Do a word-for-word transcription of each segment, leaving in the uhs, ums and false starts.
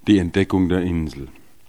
Die Entdeckung der Insel.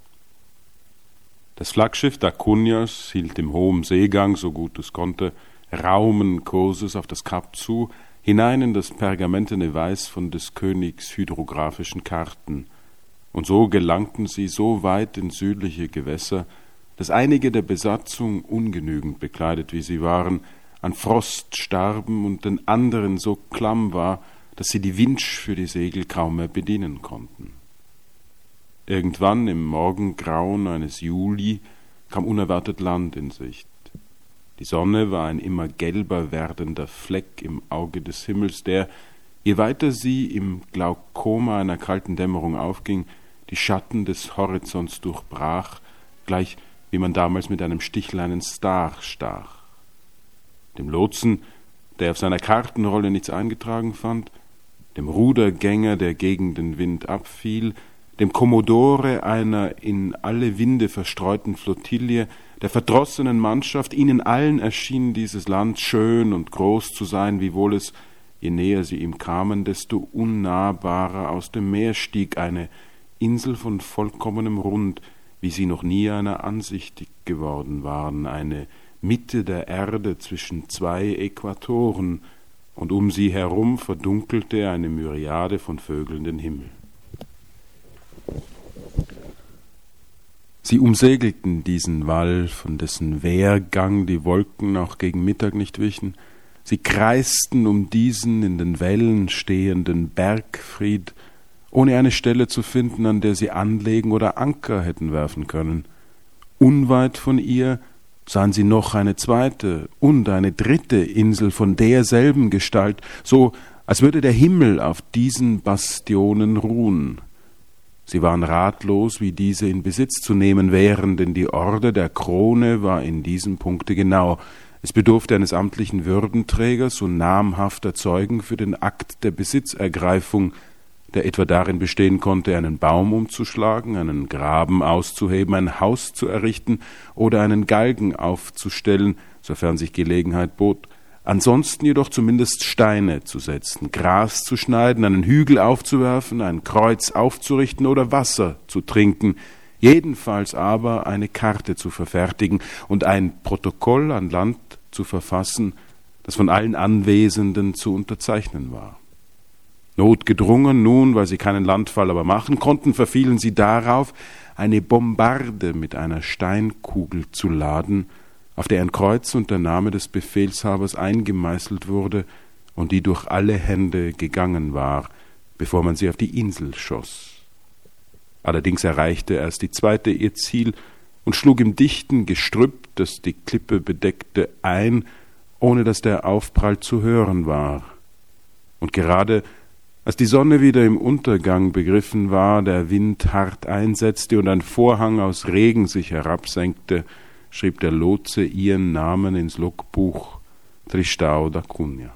Das Flaggschiff da Cunhas hielt im hohen Seegang, so gut es konnte, raumen Kurses auf das Kap zu, hinein in das pergamentene Weiß von des Königs hydrographischen Karten. Und so gelangten sie so weit in südliche Gewässer, dass einige der Besatzung, ungenügend bekleidet wie sie waren, an Frost starben und den anderen so klamm war, dass sie die Winch für die Segel kaum mehr bedienen konnten. Irgendwann im Morgengrauen eines Juli kam unerwartet Land in Sicht. Die Sonne war ein immer gelber werdender Fleck im Auge des Himmels, der, je weiter sie im Glaukoma einer kalten Dämmerung aufging, die Schatten des Horizonts durchbrach, gleich wie man damals mit einem Stichlein einen Star stach. Dem Lotsen, der auf seiner Kartenrolle nichts eingetragen fand, dem Rudergänger, der gegen den Wind abfiel, dem Kommodore einer in alle Winde verstreuten Flottille, der verdrossenen Mannschaft, ihnen allen erschien dieses Land schön und groß zu sein, wiewohl es, je näher sie ihm kamen, desto unnahbarer aus dem Meer stieg, eine Insel von vollkommenem Rund, wie sie noch nie einer ansichtig geworden waren, eine Mitte der Erde zwischen zwei Äquatoren, und um sie herum verdunkelte eine Myriade von Vögeln den Himmel. Sie umsegelten diesen Wall, von dessen Wehrgang die Wolken auch gegen Mittag nicht wichen. Sie kreisten um diesen in den Wellen stehenden Bergfried, ohne eine Stelle zu finden, an der sie anlegen oder Anker hätten werfen können. Unweit von ihr sahen sie noch eine zweite und eine dritte Insel von derselben Gestalt, so als würde der Himmel auf diesen Bastionen ruhen. Sie waren ratlos, wie diese in Besitz zu nehmen wären, denn die Orde der Krone war in diesem Punkte genau. Es bedurfte eines amtlichen Würdenträgers und namhafter Zeugen für den Akt der Besitzergreifung, der etwa darin bestehen konnte, einen Baum umzuschlagen, einen Graben auszuheben, ein Haus zu errichten oder einen Galgen aufzustellen, sofern sich Gelegenheit bot. Ansonsten jedoch zumindest Steine zu setzen, Gras zu schneiden, einen Hügel aufzuwerfen, ein Kreuz aufzurichten oder Wasser zu trinken, jedenfalls aber eine Karte zu verfertigen und ein Protokoll an Land zu verfassen, das von allen Anwesenden zu unterzeichnen war. Notgedrungen nun, weil sie keinen Landfall aber machen konnten, verfielen sie darauf, eine Bombarde mit einer Steinkugel zu laden, auf der ein Kreuz und der Name des Befehlshabers eingemeißelt wurde und die durch alle Hände gegangen war, bevor man sie auf die Insel schoss. Allerdings erreichte erst die zweite ihr Ziel und schlug im dichten Gestrüpp, das die Klippe bedeckte, ein, ohne dass der Aufprall zu hören war. Und gerade als die Sonne wieder im Untergang begriffen war, der Wind hart einsetzte und ein Vorhang aus Regen sich herabsenkte, schrieb der Lotse ihren Namen ins Logbuch: Tristão da Cunha.